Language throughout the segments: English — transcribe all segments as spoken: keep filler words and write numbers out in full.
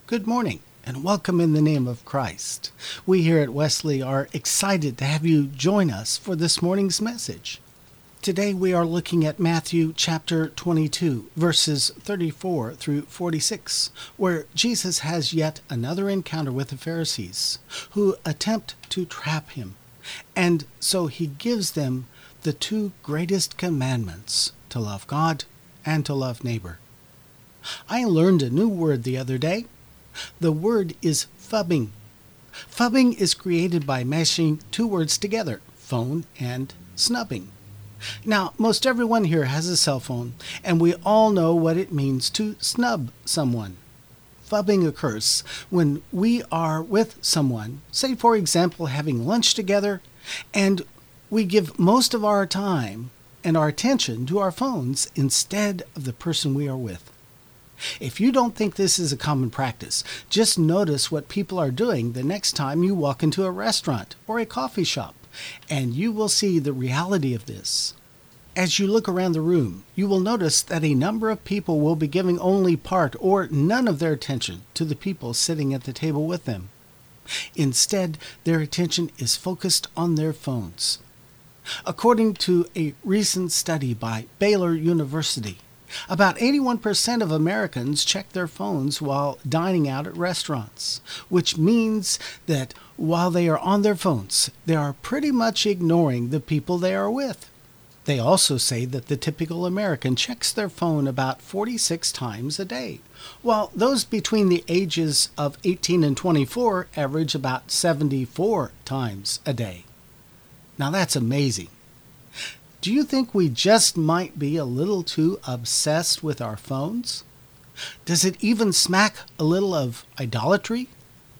Good morning and welcome in the name of Christ. We here at Wesley are excited to have you join us for this morning's message. Today we are looking at Matthew chapter twenty-two, verses thirty-four through forty-six, where Jesus has yet another encounter with the Pharisees, who attempt to trap him. And so he gives them the two greatest commandments, to love God and to love neighbor. I learned a new word the other day. The word is phubbing. Phubbing is created by mashing two words together, phone and snubbing. Now, most everyone here has a cell phone, and we all know what it means to snub someone. Phubbing occurs when we are with someone, say for example having lunch together, and we give most of our time and our attention to our phones instead of the person we are with. If you don't think this is a common practice, just notice what people are doing the next time you walk into a restaurant or a coffee shop, and you will see the reality of this. As you look around the room, you will notice that a number of people will be giving only part or none of their attention to the people sitting at the table with them. Instead, their attention is focused on their phones. According to a recent study by Baylor University, about eighty-one percent of Americans check their phones while dining out at restaurants, which means that while they are on their phones, they are pretty much ignoring the people they are with. They also say that the typical American checks their phone about forty-six times a day, while those between the ages of eighteen and twenty-four average about seventy-four times a day. Now that's amazing. Do you think we just might be a little too obsessed with our phones? Does it even smack a little of idolatry?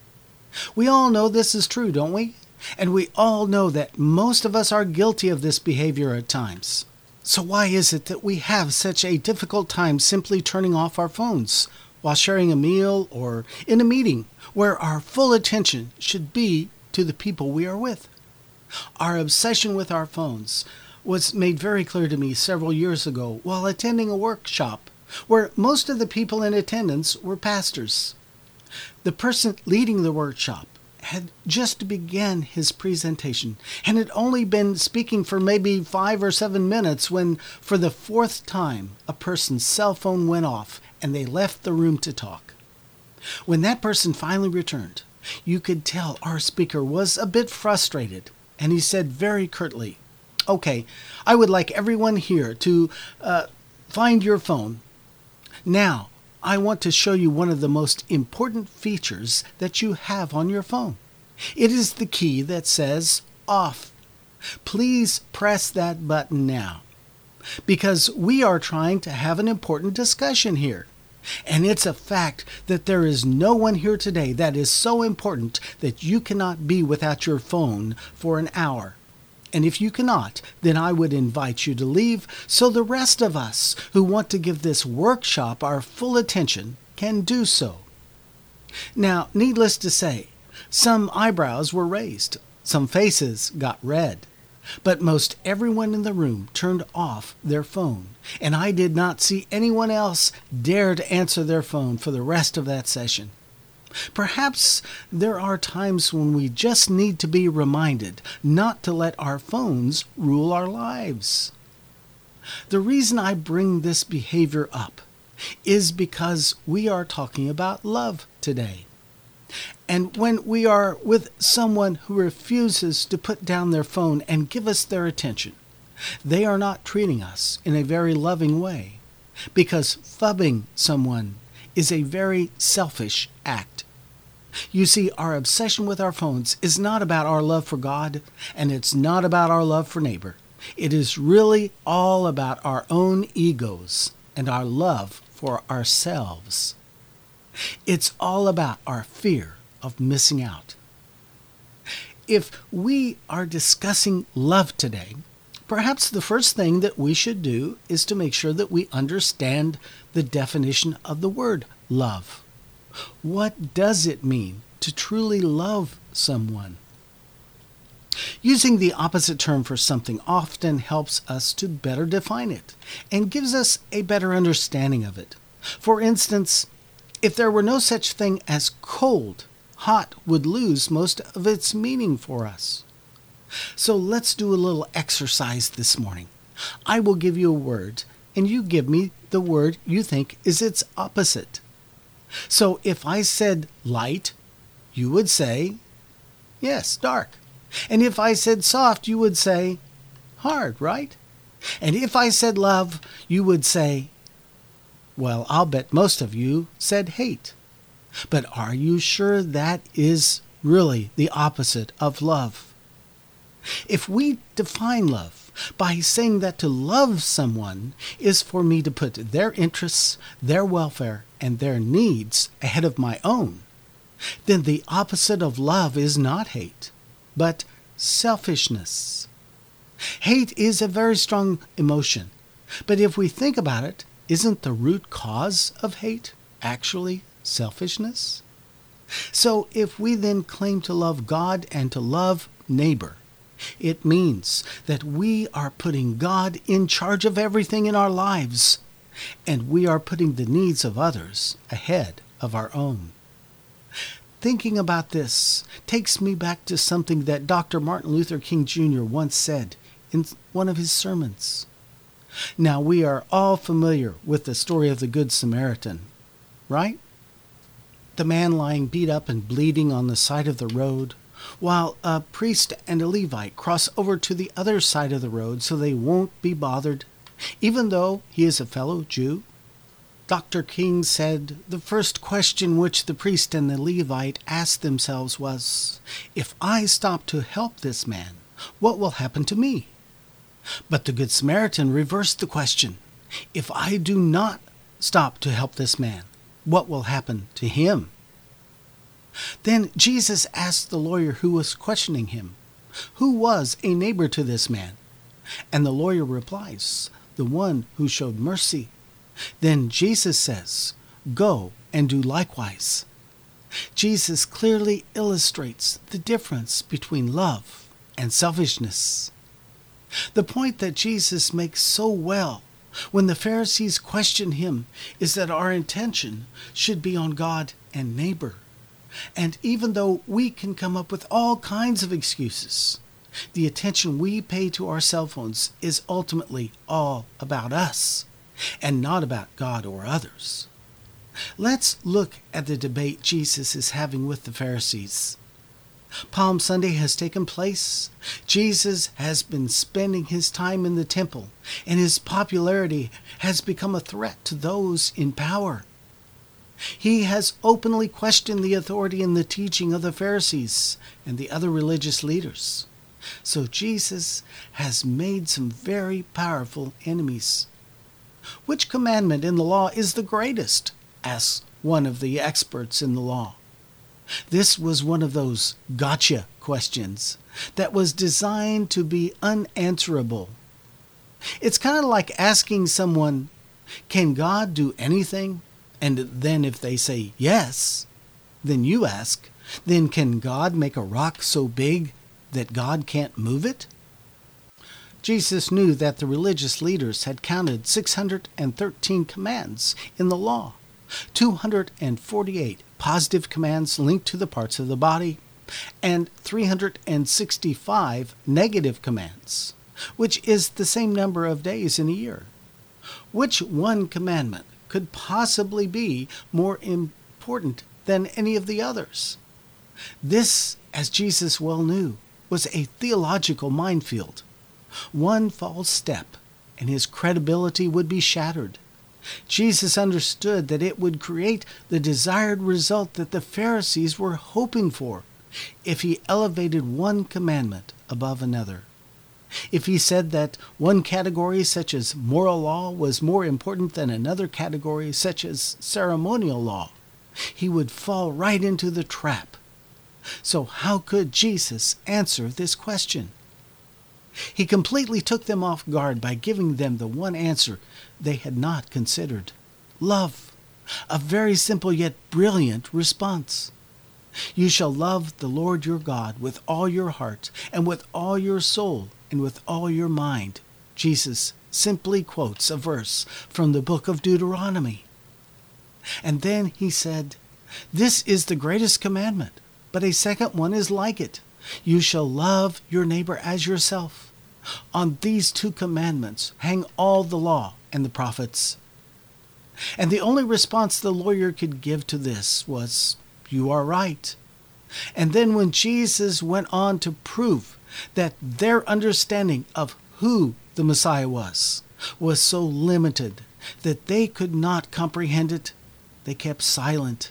We all know this is true, don't we? And we all know that most of us are guilty of this behavior at times. So why is it that we have such a difficult time simply turning off our phones while sharing a meal or in a meeting where our full attention should be to the people we are with? Our obsession with our phones was made very clear to me several years ago while attending a workshop where most of the people in attendance were pastors. The person leading the workshop had just begun his presentation and had only been speaking for maybe five or seven minutes when, for the fourth time, a person's cell phone went off and they left the room to talk. When that person finally returned, you could tell our speaker was a bit frustrated, and he said very curtly, "Okay, I would like everyone here to uh, find your phone. Now, I want to show you one of the most important features that you have on your phone. It is the key that says off. Please press that button now, because we are trying to have an important discussion here. And it's a fact that there is no one here today that is so important that you cannot be without your phone for an hour. And if you cannot, then I would invite you to leave so the rest of us who want to give this workshop our full attention can do so." Now, needless to say, some eyebrows were raised, some faces got red, but most everyone in the room turned off their phone, and I did not see anyone else dare to answer their phone for the rest of that session. Perhaps there are times when we just need to be reminded not to let our phones rule our lives. The reason I bring this behavior up is because we are talking about love today. And when we are with someone who refuses to put down their phone and give us their attention, they are not treating us in a very loving way, because phubbing someone is a very selfish act. You see, our obsession with our phones is not about our love for God, and it's not about our love for neighbor. It is really all about our own egos and our love for ourselves. It's all about our fear of missing out. If we are discussing love today, perhaps the first thing that we should do is to make sure that we understand the definition of the word love. What does it mean to truly love someone? Using the opposite term for something often helps us to better define it and gives us a better understanding of it. For instance, If there were no such thing as cold, hot would lose most of its meaning for us. So let's do a little exercise this morning. I will give you a word, and you give me the word you think is its opposite. So if I said light, you would say, yes, dark. And if I said soft, you would say, hard, right? And if I said love, you would say, well, I'll bet most of you said hate. But are you sure that is really the opposite of love? If we define love by saying that to love someone is for me to put their interests, their welfare, and their needs ahead of my own, then the opposite of love is not hate, but selfishness. Hate is a very strong emotion, but if we think about it, isn't the root cause of hate actually selfishness? So if we then claim to love God and to love neighbor, it means that we are putting God in charge of everything in our lives, and we are putting the needs of others ahead of our own. Thinking about this takes me back to something that Doctor Martin Luther King Junior once said in one of his sermons. Now, we are all familiar with the story of the Good Samaritan, right? The man lying beat up and bleeding on the side of the road, while a priest and a Levite cross over to the other side of the road so they won't be bothered, even though he is a fellow Jew. Doctor King said the first question which the priest and the Levite asked themselves was, if I stop to help this man, what will happen to me? But the Good Samaritan reversed the question, if I do not stop to help this man, what will happen to him? Then Jesus asked the lawyer who was questioning him, who was a neighbor to this man? And the lawyer replies, the one who showed mercy. Then Jesus says, go and do likewise. Jesus clearly illustrates the difference between love and selfishness. The point that Jesus makes so well when the Pharisees question him is that our intention should be on God and neighbor. And even though we can come up with all kinds of excuses, the attention we pay to our cell phones is ultimately all about us and not about God or others. Let's look at the debate Jesus is having with the Pharisees. Palm Sunday has taken place. Jesus has been spending his time in the temple, and his popularity has become a threat to those in power. He has openly questioned the authority and the teaching of the Pharisees and the other religious leaders. So Jesus has made some very powerful enemies. Which commandment in the law is the greatest? Asks one of the experts in the law. This was one of those gotcha questions that was designed to be unanswerable. It's kind of like asking someone, can God do anything? And then if they say yes, then you ask, then can God make a rock so big that God can't move it? Jesus knew that the religious leaders had counted six hundred thirteen commands in the law, two hundred forty-eight positive commands linked to the parts of the body, and three hundred sixty-five negative commands, which is the same number of days in a year. Which one commandment could possibly be more important than any of the others? This, as Jesus well knew, was a theological minefield. One false step, and his credibility would be shattered. Jesus understood that it would create the desired result that the Pharisees were hoping for if he elevated one commandment above another. If he said that one category such as moral law was more important than another category such as ceremonial law, he would fall right into the trap. So how could Jesus answer this question? He completely took them off guard by giving them the one answer they had not considered: love. A very simple yet brilliant response. You shall love the Lord your God with all your heart and with all your soul and with all your mind. Jesus simply quotes a verse from the book of Deuteronomy. And then he said, "This is the greatest commandment, but a second one is like it. You shall love your neighbor as yourself. On these two commandments hang all the law and the prophets." And the only response the lawyer could give to this was, "You are right." And then when Jesus went on to prove that their understanding of who the Messiah was, was so limited that they could not comprehend it, they kept silent.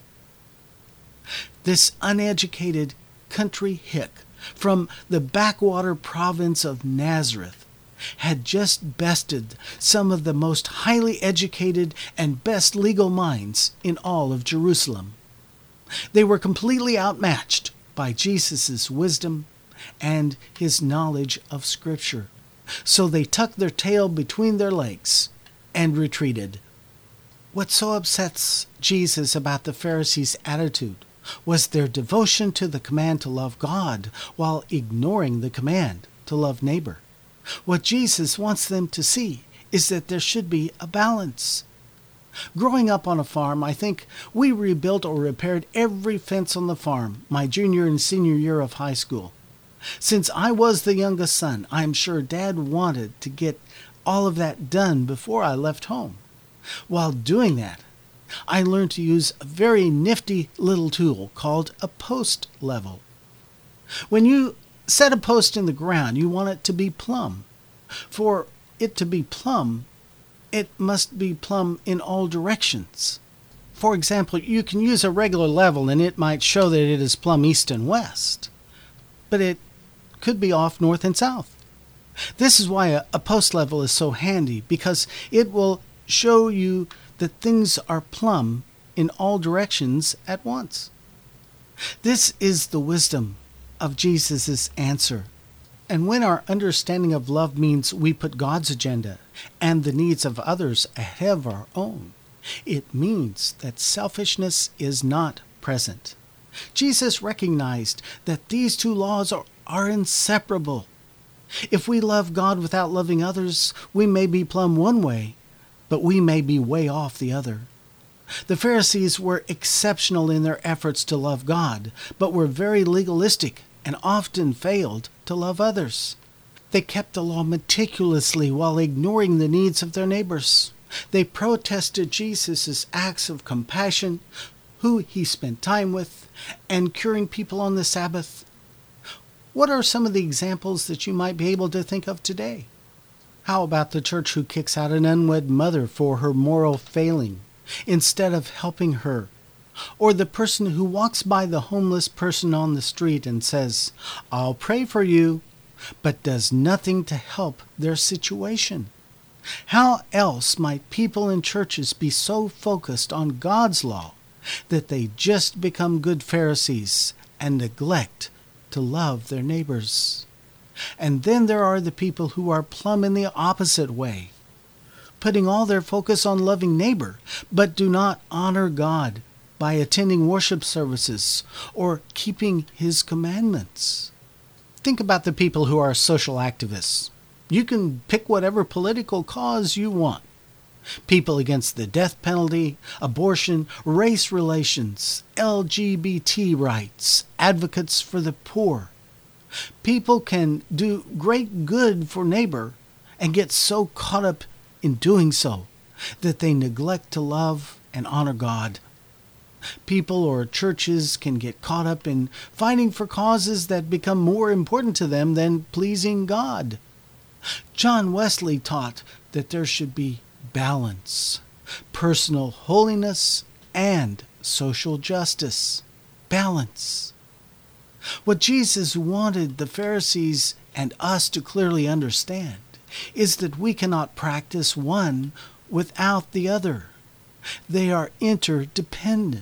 This uneducated country hick from the backwater province of Nazareth had just bested some of the most highly educated and best legal minds in all of Jerusalem. They were completely outmatched by Jesus' wisdom and his knowledge of Scripture. So they tucked their tail between their legs and retreated. What so upsets Jesus about the Pharisees' attitude was their devotion to the command to love God while ignoring the command to love neighbor. What Jesus wants them to see is that there should be a balance. Growing up on a farm, I think we rebuilt or repaired every fence on the farm my junior and senior year of high school. Since I was the youngest son, I am sure Dad wanted to get all of that done before I left home. While doing that, I learned to use a very nifty little tool called a post level. When you set a post in the ground, you want it to be plumb. For it to be plumb, it must be plumb in all directions. For example, you can use a regular level and it might show that it is plumb east and west, but it could be off north and south. This is why a, a post level is so handy, because it will show you that things are plumb in all directions at once. This is the wisdom of Jesus' answer. And when our understanding of love means we put God's agenda and the needs of others ahead of our own, it means that selfishness is not present. Jesus recognized that these two laws are, are inseparable. If we love God without loving others, we may be plumb one way, but we may be way off the other. The Pharisees were exceptional in their efforts to love God, but were very legalistic and often failed to love others. They kept the law meticulously while ignoring the needs of their neighbors. They protested Jesus' acts of compassion, who he spent time with, and curing people on the Sabbath. What are some of the examples that you might be able to think of today? How about the church who kicks out an unwed mother for her moral failing instead of helping her? Or the person who walks by the homeless person on the street and says, "I'll pray for you," but does nothing to help their situation? How else might people in churches be so focused on God's law that they just become good Pharisees and neglect to love their neighbors? And then there are the people who are plumb in the opposite way, putting all their focus on loving neighbor, but do not honor God by attending worship services or keeping his commandments. Think about the people who are social activists. You can pick whatever political cause you want. People against the death penalty, abortion, race relations, L G B T rights, advocates for the poor. People can do great good for neighbor and get so caught up in doing so that they neglect to love and honor God. People or churches can get caught up in fighting for causes that become more important to them than pleasing God. John Wesley taught that there should be balance, personal holiness, and social justice. Balance. What Jesus wanted the Pharisees and us to clearly understand is that we cannot practice one without the other. They are interdependent.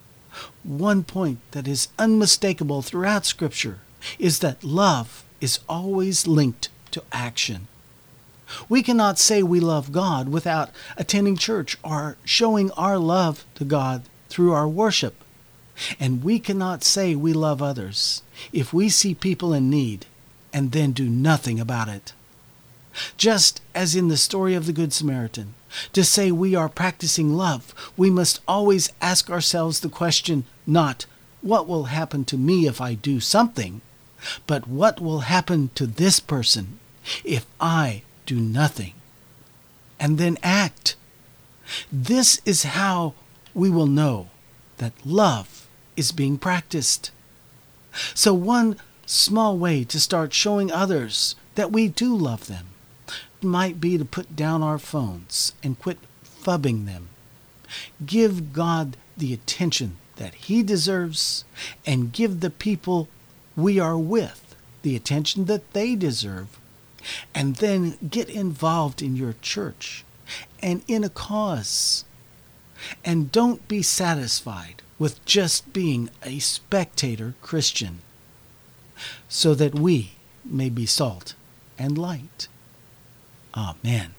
One point that is unmistakable throughout Scripture is that love is always linked to action. We cannot say we love God without attending church or showing our love to God through our worship. And we cannot say we love others if we see people in need and then do nothing about it. Just as in the story of the Good Samaritan, To say we are practicing love, we must always ask ourselves the question, not, what will happen to me if I do something, but what will happen to this person if I do nothing? And then act. This is how we will know that love is being practiced. So one small way to start showing others that we do love them might be to put down our phones and quit phubbing them. Give God the attention that He deserves, and give the people we are with the attention that they deserve. And then get involved in your church and in a cause. And don't be satisfied with just being a spectator Christian, so that we may be salt and light. Amen.